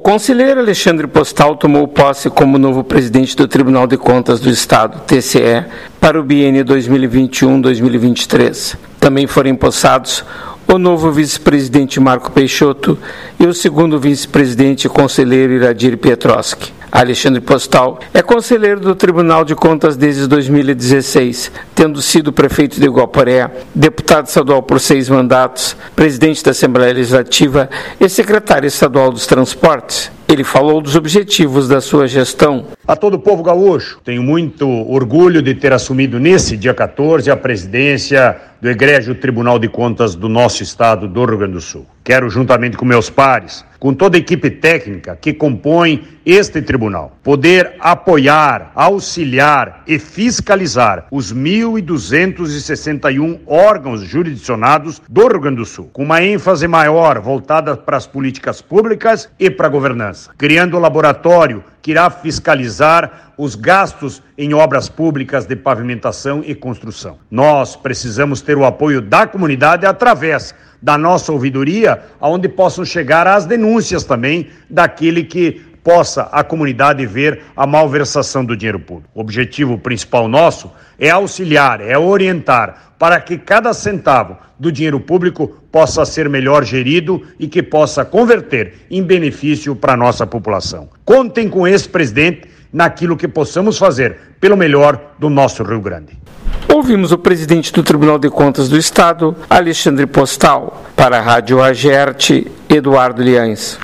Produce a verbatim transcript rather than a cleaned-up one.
conselheiro Alexandre Postal tomou posse como novo presidente do Tribunal de Contas do Estado, T C E, para o biênio dois mil e vinte e um a dois mil e vinte e três. Também foram empossados o novo vice-presidente Marco Peixoto e o segundo vice-presidente conselheiro Iradir Pietroski. Alexandre Postal é conselheiro do Tribunal de Contas desde dois mil e dezesseis, tendo sido prefeito de Guaporé, deputado estadual por seis mandatos, presidente da Assembleia Legislativa e secretário estadual dos Transportes. Ele falou dos objetivos da sua gestão. A todo o povo gaúcho, tenho muito orgulho de ter assumido nesse dia quatorze a presidência do egrégio Tribunal de Contas do nosso estado do Rio Grande do Sul. Quero, juntamente com meus pares, com toda a equipe técnica que compõe este tribunal, poder apoiar, auxiliar e fiscalizar os mil duzentos e sessenta e um órgãos jurisdicionados do Rio Grande do Sul, com uma ênfase maior voltada para as políticas públicas e para a governança, criando um laboratório que irá fiscalizar os gastos em obras públicas de pavimentação e construção. Nós precisamos ter o apoio da comunidade através da nossa ouvidoria, onde possam chegar as denúncias também daquele que possa a comunidade ver a malversação do dinheiro público. O objetivo principal nosso é auxiliar, é orientar para que cada centavo do dinheiro público possa ser melhor gerido e que possa converter em benefício para a nossa população. Contem com esse presidente naquilo que possamos fazer pelo melhor do nosso Rio Grande. Ouvimos o presidente do Tribunal de Contas do Estado, Alexandre Postal. Para a Rádio Agerte, Eduardo Liães.